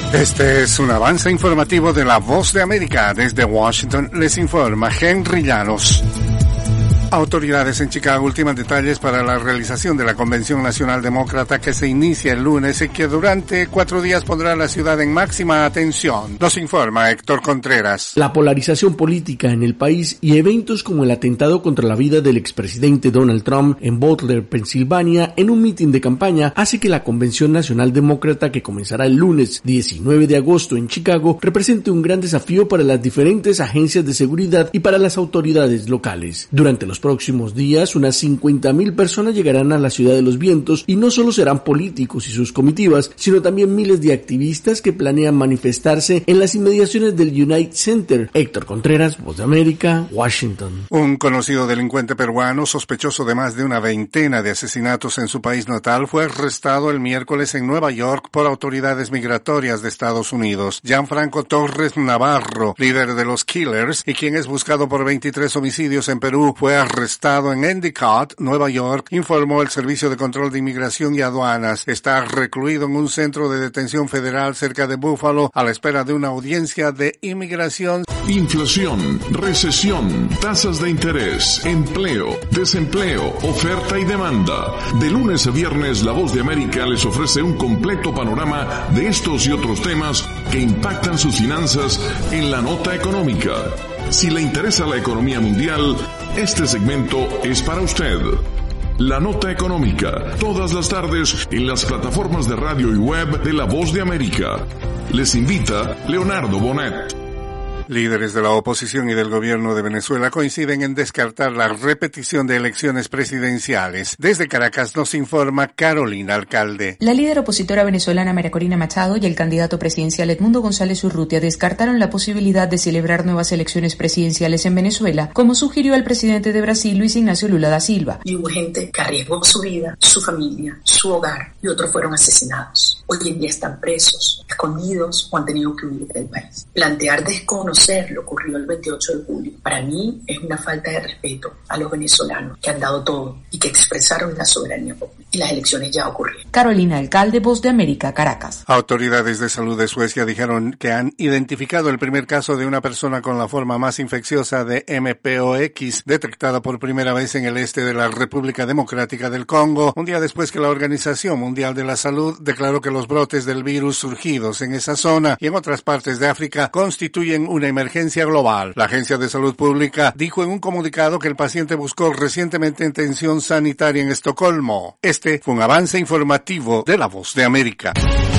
Este es un avance informativo de La Voz de América. Desde Washington les informa Henry Llanos. Autoridades en Chicago ultiman detalles para la realización de la Convención Nacional Demócrata que se inicia el lunes y que durante 4 días pondrá a la ciudad en máxima atención. Nos informa Héctor Contreras. La polarización política en el país y eventos como el atentado contra la vida del expresidente Donald Trump en Butler, Pensilvania, en un mitin de campaña, hace que la Convención Nacional Demócrata, que comenzará el lunes 19 de agosto en Chicago, represente un gran desafío para las diferentes agencias de seguridad y para las autoridades locales. Durante los próximos días, unas 50,000 personas llegarán a la Ciudad de los Vientos y no solo serán políticos y sus comitivas, sino también miles de activistas que planean manifestarse en las inmediaciones del United Center. Héctor Contreras, Voz de América, Washington. Un conocido delincuente peruano, sospechoso de más de una veintena de asesinatos en su país natal, fue arrestado el miércoles en Nueva York por autoridades migratorias de Estados Unidos. Gianfranco Torres Navarro, líder de los Killers y quien es buscado por 23 homicidios en Perú, fue arrestado en Endicott, Nueva York, informó el Servicio de Control de Inmigración y Aduanas. Está recluido en un centro de detención federal cerca de Buffalo a la espera de una audiencia de inmigración. Inflación, recesión, tasas de interés, empleo, desempleo, oferta y demanda. De lunes a viernes, La Voz de América les ofrece un completo panorama de estos y otros temas que impactan sus finanzas en la nota económica. Si le interesa la economía mundial, este segmento es para usted. La nota económica, todas las tardes en las plataformas de radio y web de La Voz de América. Les invita Leonardo Bonet. Líderes de la oposición y del gobierno de Venezuela coinciden en descartar la repetición de elecciones presidenciales. Desde Caracas nos informa Carolina Alcalde. La líder opositora venezolana María Corina Machado y el candidato presidencial Edmundo González Urrutia descartaron la posibilidad de celebrar nuevas elecciones presidenciales en Venezuela, como sugirió el presidente de Brasil, Luis Ignacio Lula da Silva. Y hubo gente que arriesgó su vida, su familia, su hogar, y otros fueron asesinados. Hoy en día están presos, escondidos o han tenido que huir del país. Plantear desconocer lo ocurrido el 28 de julio, para mí es una falta de respeto a los venezolanos que han dado todo y que expresaron la soberanía popular. Y las elecciones ya ocurrieron. Carolina Alcalde, Voz de América, Caracas. Autoridades de salud de Suecia dijeron que han identificado el primer caso de una persona con la forma más infecciosa de MPOX, detectada por primera vez en el este de la República Democrática del Congo, un día después que la Organización Mundial de la Salud declaró que los brotes del virus surgidos en esa zona y en otras partes de África constituyen una emergencia global. La Agencia de Salud Pública dijo en un comunicado que el paciente buscó recientemente atención sanitaria en Estocolmo. Este fue un avance informativo de La Voz de América.